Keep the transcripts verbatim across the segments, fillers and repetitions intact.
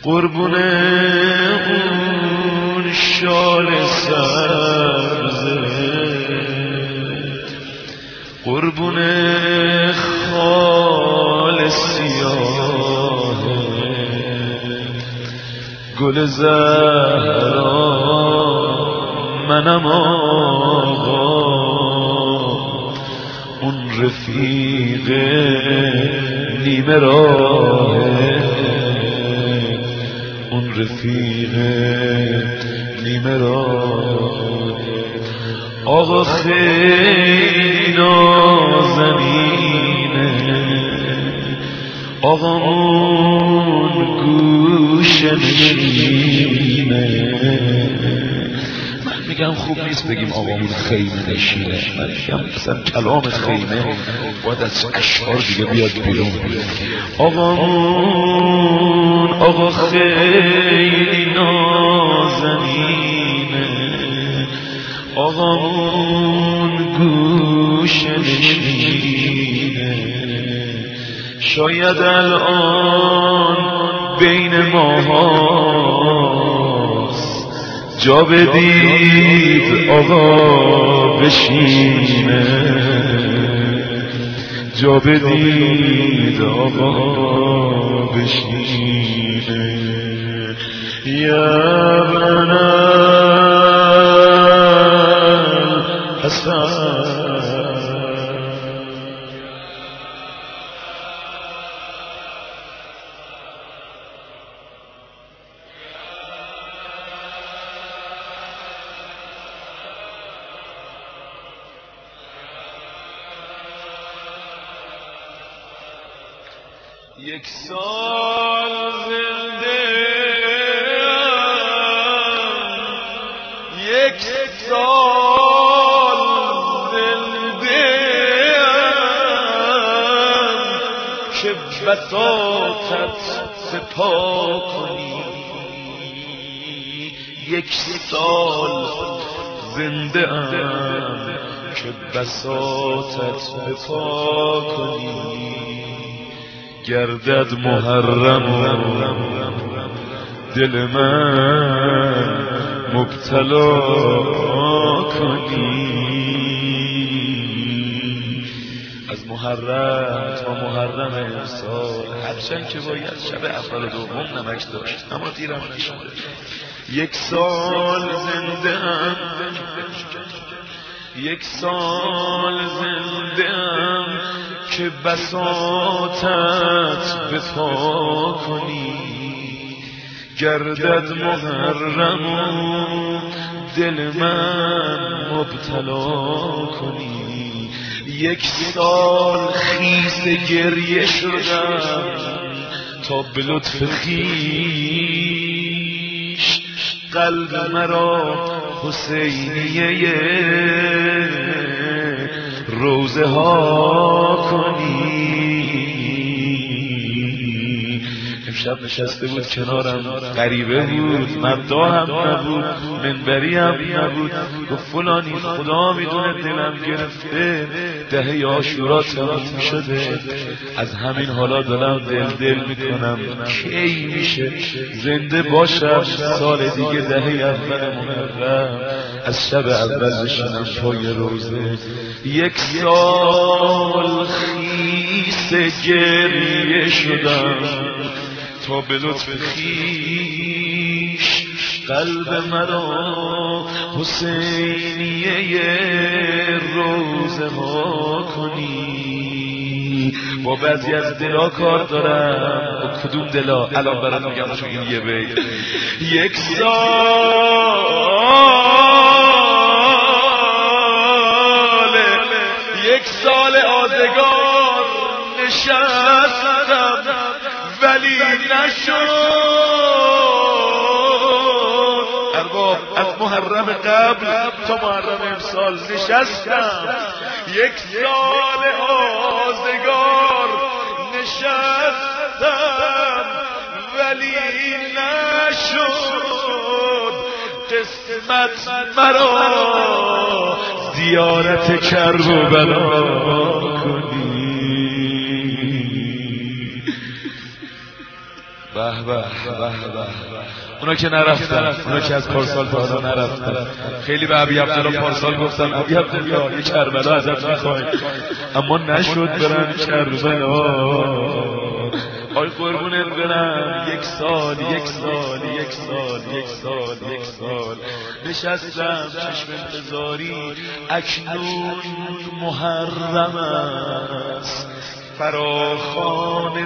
قربون اون شال سبزه، قربون خال سیاه گل زهرا منم آقا، اون رفیق نیمه راهه، اون رفیق نیمه راه. آقا خیلی نازنینه، آقا اون گوش نشینه. من میگم خوب نیست بگیم آقامون خیمه نشینه، من میگم مثلا کلام خیمه باید از اشعار دیگه بیاد بیرون. آقامون آقا خیلی نازنینه، آقامون گوش نشینه. شاید الان بین ماهاست جا بدید آقا بشینه، جا بدید آقا بشینه. یا بنا حسن یک سال زنده، یک سال زنده که بساطت سپا کنی. یک سال زنده ام که بساطت بپا کنی. گردد محرم دل من مبتلا کنی. از محرم تا محرم امسال هرچند که باید شب اول و دوم نمک داشت اما دیرم نشد. یک سال زنده ام، یک سال زنده ام که بساطت بپا کنی. گردد محرم و دل من مبتلا کنی. یک سال خیس گریه شدم تا به لطف خویش قلب مرا حسینیه روزه ها کنی. امشب نشسته بود کنارم، غریبه بود، مبدا هم نبود، منبری هم نبود. گفت فلانی خدا میدونه دلم گرفته، دهه عاشورا تموم شده، از همین حالا دلم دل دل میکنم کی میشه زنده باشم سال دیگه دهه اول محرم از شب اول بشینم پای روزه. یک سال خیس گریه شدم تا به لطف خویش قلب مرا حسینیه روزه ها کنی. با بعضی از دلا کار دارم. با کدوم دلا؟ الان برات میگم چون این یه بیت. یک سال یک سال آزگار نشستم ولی نشد. ارباب از محرم قبل تا محرم امسال نشستم، یک سال آزگار نشستم ولی نشد. قسمت مرا زیارت کرب و بلا کنی. به به به به اونا که نرفتن، اونا که از پارسال تا حالا نرفتن. خیلی به ابی عبدالله پارسال گفتن ابی عبدالله یه کربلا ازت میخوایم، اما نشد برن کربلا. آی قربونت برم، یک سال یک سال یک سال یک سال یک سال نشستم چشم انتظاری، اکنون محرم است فراخوان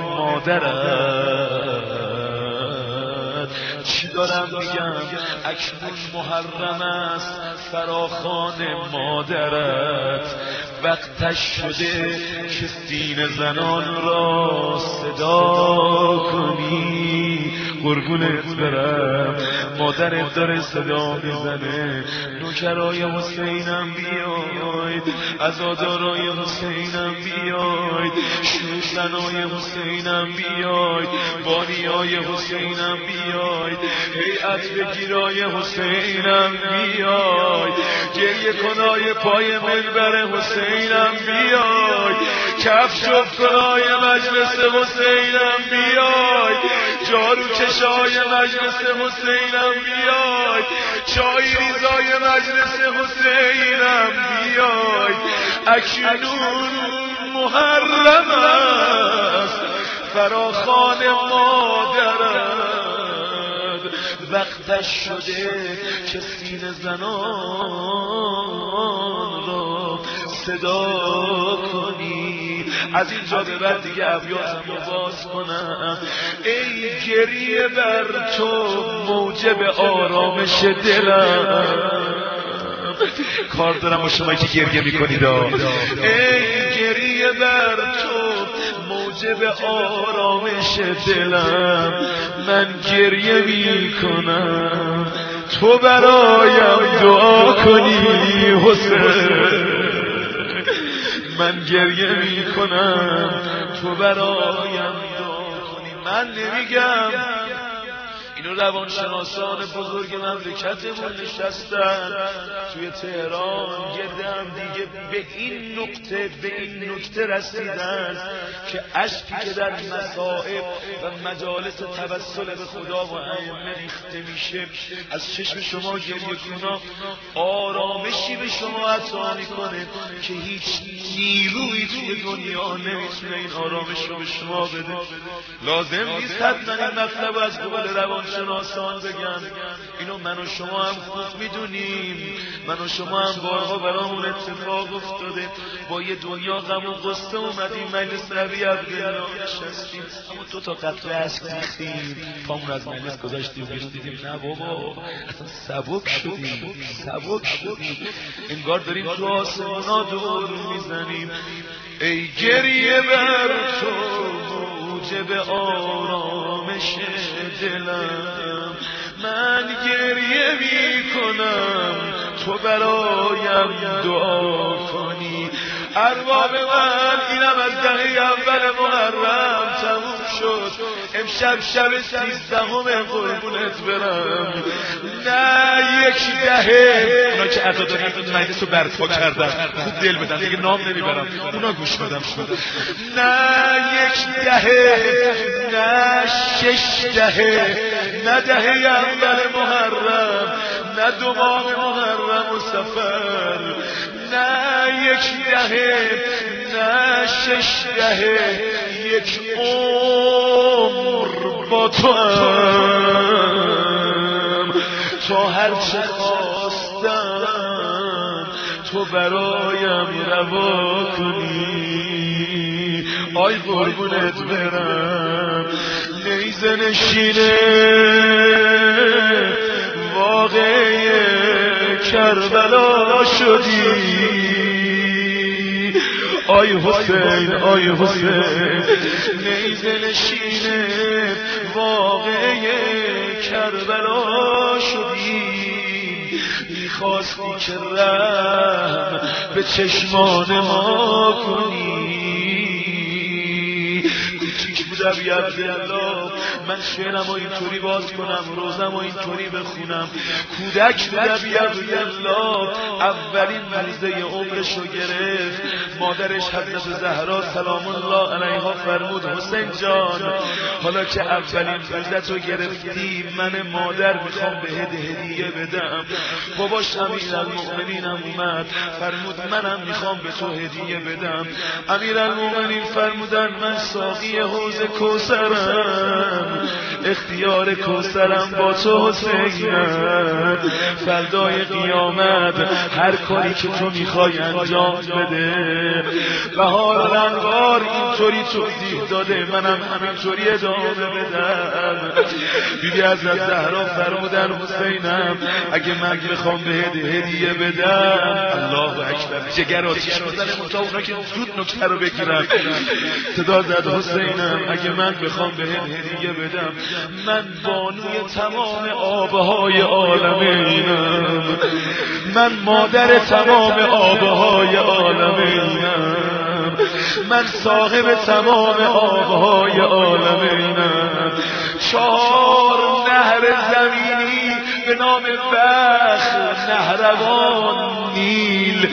مادرت. چی دارم میگم؟ اکنون محرم است فراخوان مادرت، وقتش شده که سینه زنان را صدا کنی. قربونت برم، مادرت داره صدا میزنه نوکرای حسینم بیاید، عزادارای حسینم بیاید، شوزنای حسینم بیاید، بانیای حسینم بیاید، هیئت بگیرای حسینم بیاید، گریه کنای پای منبر حسینم بیاید، کف جفت کنای مجلس حسینم بیاید، جارو کشای مجلس حسینم بیاید، چای ریزای مجلس حسینم بیاید. اکنون محرم است فراخوان مادرت، وقتش شده که سینه زنان را صدا کنی. از اینجا به بعد دیگه ابیاتم رو باز کنم. ای گریه بر تو موجب آرامش دلم، کار دارم با شما که گریه میکنید. ای گریه بر تو موجب آرامش دلم، من گریه میکنم تو برایم دعا کنی حسین. من گریه میکنم تو برایم دعا کنی. من نمیگم، اینو روانشناسان بزرگ مملکتمون نشستن توی تهران گردم دیگه به این نقطه به این نکته رسیدن که اشکی که در مصائب و مجالس توسل به خدا و ائمه ریخته میشه از چشم شما گریه کنم آرامشی به شما عطا میکنه که هیچ نیرویی توی دنیا نمیتونه این آرامش رو به شما بده. لازم نیست حتما این مطلب از قبل روانشناسان بگم، اینو من و شما هم خوب میدونیم. من و شما هم بارها برامون اتفاق افتاده، با یه دنیا غم و غصه اومدیم مجلس ابی عبدالله نشستیم، اما دو تا قطره اشک ریختیم، پامون از مجلس گذاشتیم بیرون، دیدیم نه بابا اصلا سبک شدیم سبک شدیم، انگار داریم تو آسمونا دور میزنیم. ای گریه بر تو موجب آرامش دلم، من گریه میکنم تو برایم دعا کنی. ارباب من اینم از دهه اول محرم تموم شد، امشب شب سیزدهم قربونت برم. نه یک دهه اونا که عزاداری مجلس رو برپا کردن خوب دل بدن دیگه نام نمیبرم، اونا گوش بدم شد. نه یک دهه نه شش دهه نه دهه اول محرم نه دو ماه محرم و سفر، نه یک دهه نه شش دهه یک عمر با تو هم. تا هرچه خواستم تو برایم روا کنی. آی قربونت برم، نیزه نشینه واقعی کربلا شدی. آی حسین آی حسین، نیزه نشینه واقعی کربلا شدی. میخواستی که رحم به چشمان ما کنی. کوچیک بودم ابی عبدالله، من شعرم و اینطوری باز کنم، روزم و اینطوری بخونم. کودک نبی الله اولین مریضه عمرشو گرفت، مادرش حضرت زهرا سلام الله علیها فرمود حسین جان حالا که اولین روزتو گرفتی من مادر میخوام بهت هدیه بدم. باباش امیرالمؤمنینم اومد فرمود منم میخوام به تو هدیه بدم. امیرالمؤمنین فرمودن من ساقی حوض کوثرم، اختیار کوثرم با تو حسینم، فردای قیامت هر کاری که تو میخوای انجام بده. بهار الانوار اینطوری توضیح داده، منم همینطوری ادامه بدم. بیبی حضرت زهرا فرمودن حسینم اگه من بخوام بهت هدیه بدم، الله اکبر، جگر آتیش میزنه تا اونا که زود نکته رو بگیرن. صدا زد حسینم اگه من بخوام بهت هدیه بدم، من بانوی تمام آبهای عالمینم، من مادر تمام آبهای عالمینم، من صاحب تمام آبهای عالمینم. چهار نهر زمینی به نام بخت، نهروان، نیل،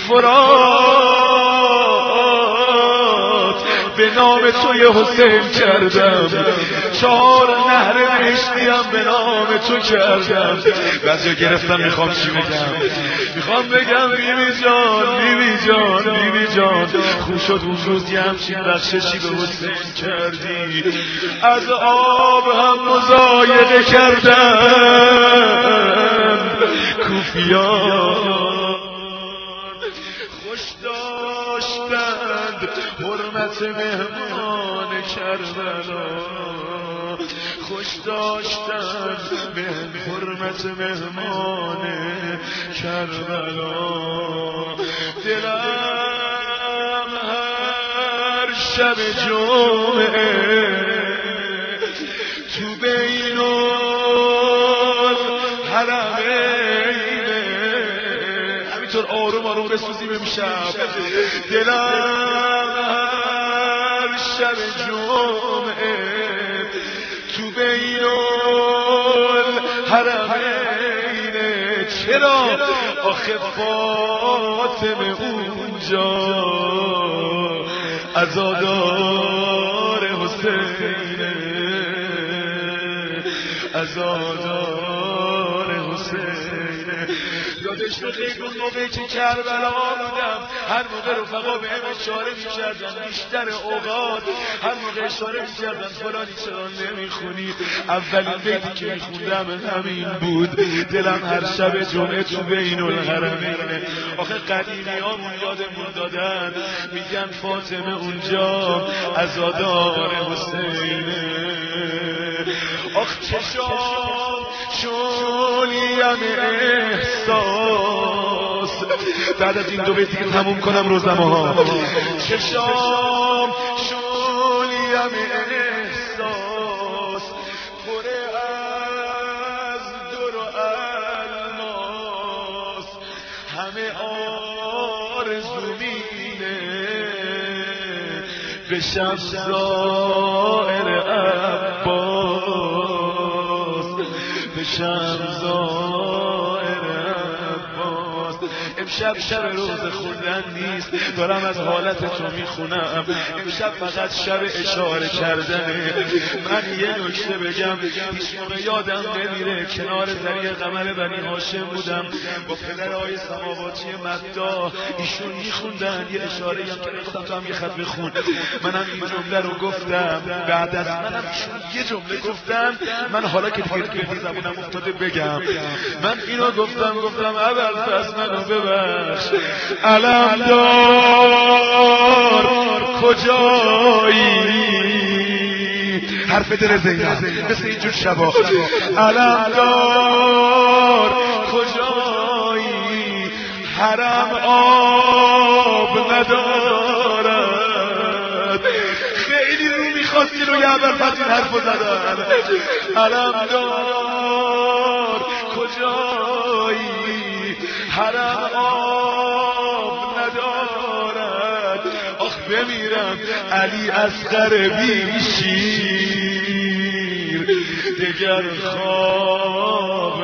فرات به نام توی حسین کردم. چهار نهر بهشتیم به نام تو کردم. بعضی گرفتم میخوام چی بگم، میخوام بگم بیبی جان بیبی جان بیبی جان خوب شد اون روز یه همچین بخششی به حسین کردی. از آب هم مضایقه کردم کوفیان، خوش داشتند حرمت مهمان کربلا، خوش داشتند به حرمت مهمان کربلا. دلم هر شب جمعه تو بین الحرمینه همینطور آروم آروم بسوزیم امشب. دلم هر شب جمعه تو بین الحرمینه. چرا آخه فاطمه اونجا عزادار حسینه، عزادار حسینه. یادش بخیر اون موقعی که کربلا بودم، هر موقع رفقا به هم اشاره می‌کردن بیشتر اوقات هر موقع اشاره می‌کردن فلانی چرا نمیخونی، اولین بیتی که میخوندم همین بود. دلم هر شب جمعه تو بین الحرمینه. آخه قدیمیامون یادمون دادن میگن فاطمه اونجا عزادار حسینه. آخ چشام شولیم احساس، بعد از این دو بیتی که تموم کنم روزنامه ها. چشام شولیم احساس پره از در و الماس، همه آرزومینه بشم زائر عباس، بشم زائر عباس. امشب شب روز خوندن نیست، دارم از حالت تو میخونم. امشب فقط شب اشاره کردنه. من یه نکته بگم، هیچ موقع یادم نمیره کنار ذریع قمر بنی هاشم بودم با پدرهای سماواتی مداح، ایشون میخوندن یه اشاره هم که گفتم تو هم یه خط بخون. منم این جمله رو گفتم، بعد از منم یه جمله گفتم. من حالا که دیگه توی زبونم افتاده بگم، من اینو گفتم گفتم اول پس منو ببخش علمدار کجایی، حرف دل زینب مثل اینجور شبا. علمدار کجایی حرم آب ندارد. خیلی رو میخواستی رو یه اول پس این حرف رو زدن. علمدار کجایی حرم آب ندارد. آخ بمیرم علی اصغر بیشی دگر خواب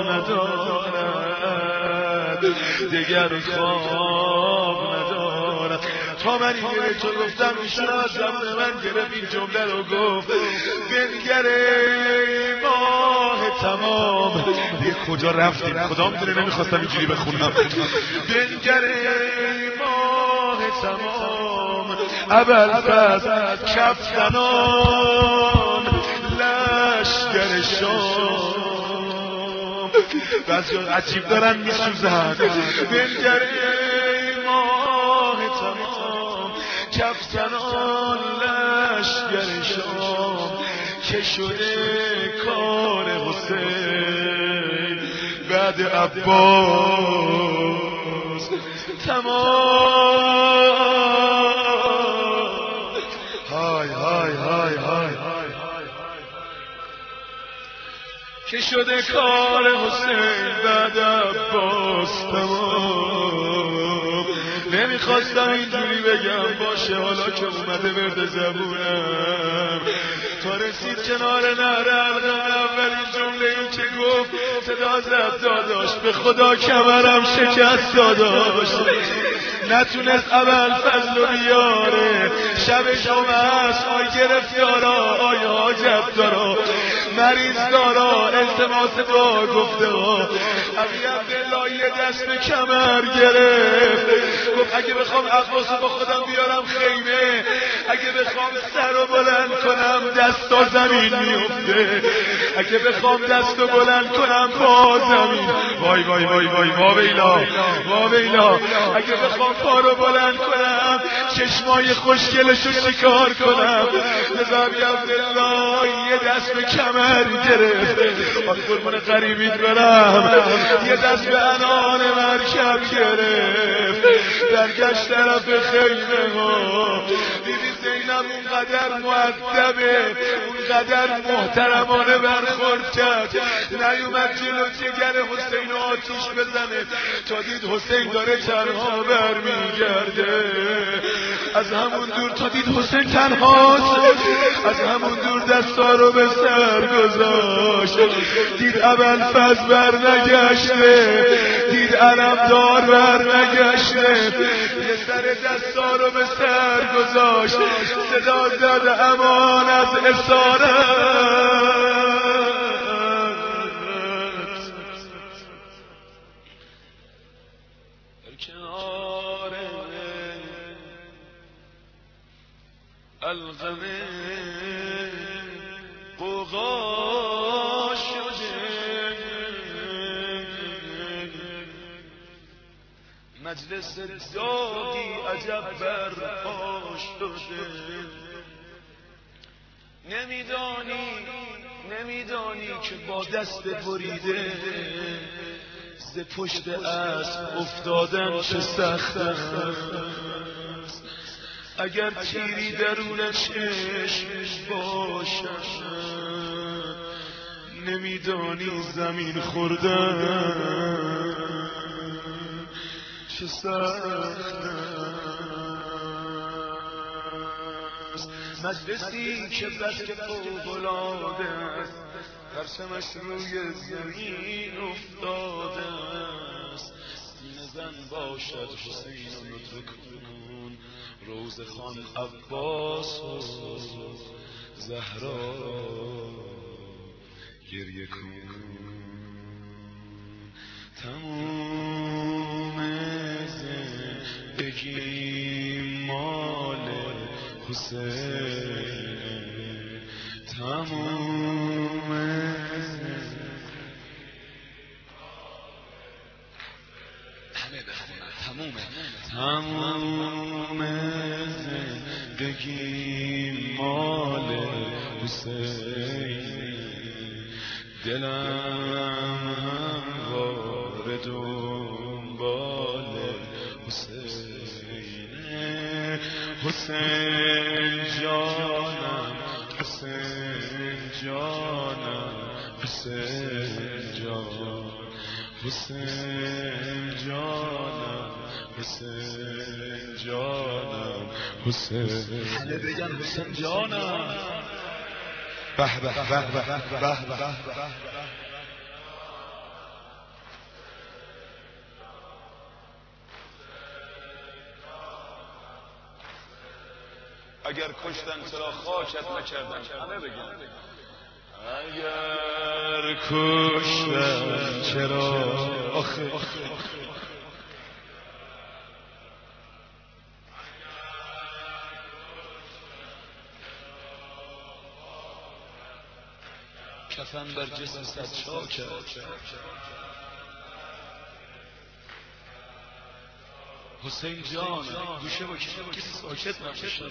ندارد، دگر خواب ندارد. تا من این گره تو گفتم ایشون از زمان من گرفت این جمله رو گفت بنگره ماه تمام. دیگه کجا رفتیم خدا میدونه، نمیخواستم اینجوری بخونم. بنگره ماه تمام ابوالفضل کف زنان لشگر شام. بعضی عجیب دارن میسوزن. بنگره ماه تمام کف زنان لشگر شام که شده کار حسین بعد عباس تمام. های های های های که شده کار حسین بعد عباس تمام. نمیخواستم اینجوری بگم باشه، حالا که اومده ورد زبونم تا رسید کنار نهر القم اولین جمله ای که گفت صدا زد داداش به خدا کمرم شکست داداش. نتونست ابوالفضل رو بیاره. شب جمعه است، آی گرفتارا، آی حاجت دارا، مریض دارا، التماس دعا گفته ها. ابی عبدالله یه دست به کمر گرفت، گفت اگه بخوام عباسو با خودم بیارم خیمه، اگه بخوام سر رو بلند کنم دستا زمین میفته، اگه بخوام دستو بلند کنم با زمین. وای وای وای وای واویلا واویلا. اگه بخوام پا رو بلند کنم چشمای خوشگلشو شکار کنم. نظامی عبدالله یه دست به کمر گرفت، آخه قربون قریبیت برم، یه دست به انان مرکب گرفت. درگشت طرف خیمه ها، دیدی زینب اونقدر مؤدبه، اونقدر محترمانه برخورد کرد، نیومد جلو جگر حسین آتیش بزنه تا دید حسین داره تنها برمیگرده. از همون دور تا دید حسین تنهاست، از همون دور دستا رو به سر گذاشت. دید ابوالفضل بر نگشته، دید علمدار بر نگشته، یه سر دستا رو به سر گذاشت. صدا زد امان از اسارت. کنار القم قوقا شده، مجلس دادی عجب برپا شده. نمیدانی نمیدانی که با دست بریده ز پشت اسب افتادن چه سخت است. اگر تیری درون چشم باشد نمیدانی زمین خوردن چه سخت است. مجلسی که بس که فوق‌العاده است، پرچمش روی زمین افتاده است. سینه زن باشد حسین و نطق کن، روز خان عباس و زهرا گریه کن. تمام زندگی مال حسین، تمام تمام زندگی مال حسین. دلم هموار دنبال حسین. حسین جانم، حسین جانم، حسین جان، حسین جانم، حسین جانم، حسین. همه بگن حسین جانم. به به به به به. اگر کشتن چرا خاکت نکردن؟ همه بگن اگر کشتن چرا آخه کفن بر جسم صد چاکه حسین جان گوشه با کسی ساکت نباشه.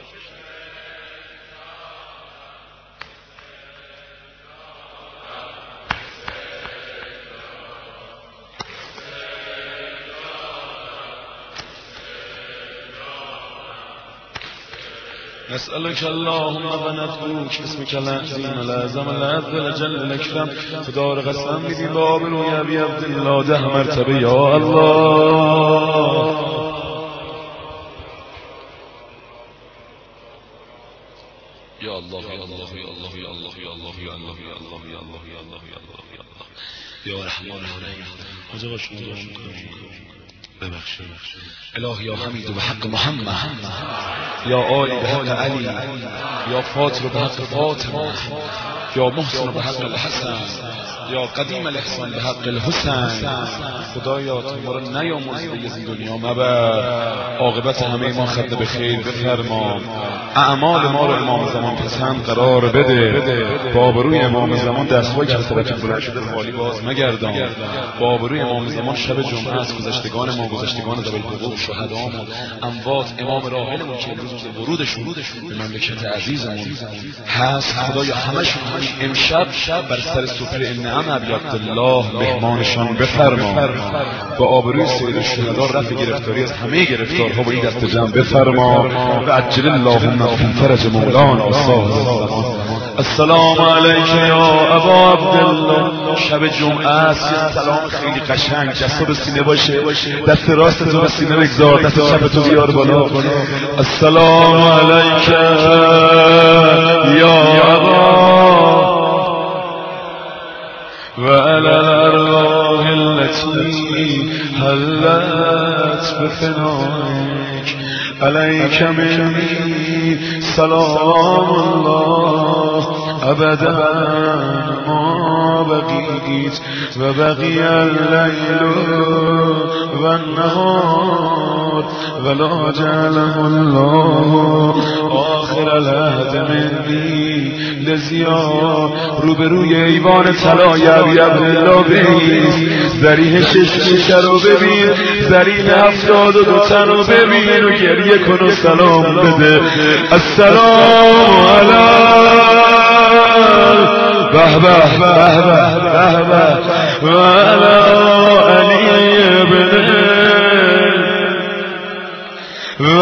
نسألك اللهم ونذكرك باسمك العظيم الأعظم العز الجل الأكرم خدا رو قسم میدیم با آبروی ابی عبدالله ده مرتبه یا الله. یا الله یا الله یا الله یا الله یا الله یا الله یا الله یا الله یا الله یا الله یا الله یا رحمان الرحیم. خدا با شما دعا می‌کنم ببخشید الهی یا حمید به حق محمد، یا آلی به حق علی، یا فاطر به حق فاطمه، یا محسن به حق الحسن، یا قدیم الاحسان به حق الحسین. خدایا تو ما رو نیامرز دیگه از این دنیا مبر، عاقبت همه ما خط به خیر بفرما، اعمال ما رو امام زمان پسند قرار بده، با آبروی امام زمان دست‌های کسرت بلند شده خالی باز مگردان، با آبروی امام زمان شب جمعه از گذشتگان ما، گذشتگان ذوی الحقوق، شهدامون، اموات، امام راحلمون که امروز ورودشون به مملکت عزیزمون هست، خدایا همشون امشب بر سر سفره النعم ابی عبدالله مهمانشان بفرما، با آبروی سید الشهدا رفع گرفتاری از همه گرفتارها با این دست جمع بفرما و عجل اللهم فی فرج مولانا صاحب الزمان. السلام علیک یا ابا عبدالله. شب جمعه است، یه سلام خیلی قشنگ جسد سینه باشه، دست راست تو به سینه بگذار، دست چپ تو بیار بالا. السلام علیک یا ابا و علی الارواح التي حلت بفنائک علیک منی سلام الله ابدا ما بقیت و بقی اللیل و النهار ولا جعله الله آخر العهد منی لزیا. روبروی ایوان طلا یبی عبدالله بیست، ذریح شش گوشه رو ببین، ذریح هفتاد و دو تن رو ببین و گریه کن و سلام بده. السلام علیکم به به به به به و علی ابن و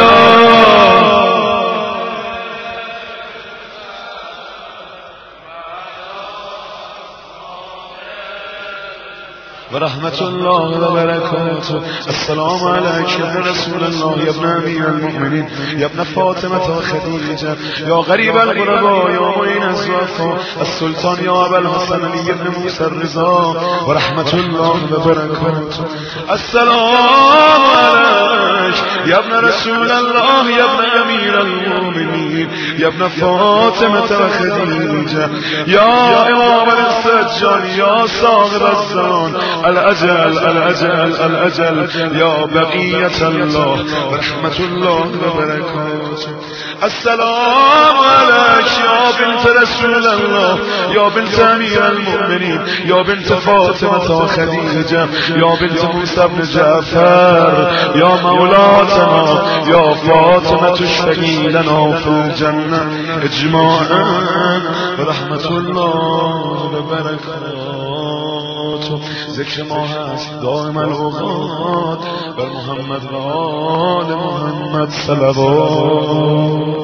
و رحمت الله و برکاته. السلام علیک یا رسول الله یا ابن امیر المؤمنین یا ابن فاطمه خدیجه یا غریب الغربا یا معین الضعفا السلطان یا ابا الحسن علی ابن موسی الرضا و رحمت الله و برکاته. السلام علیک یا ابن رسول الله یا ابن امیر المؤمنین یا ابن فاطمه خدیجه یا امام السجان یا صاحب الزمان الاجل الاجل الاجل یا بقیت الله و رحمت الله و برکاته. السلام علیک یا بنت رسول الله یا بنت امیر المؤمنین یا بنت فاطمه خدیجه یا بنت موسی بن جعفر یا مولاتنا یا فاطمه اشفعی لنا فی الجنه اجماعا و رحمت الله و برکاته. ذکر ما هست دائم الاوقات بر محمد و آل محمد صلوات.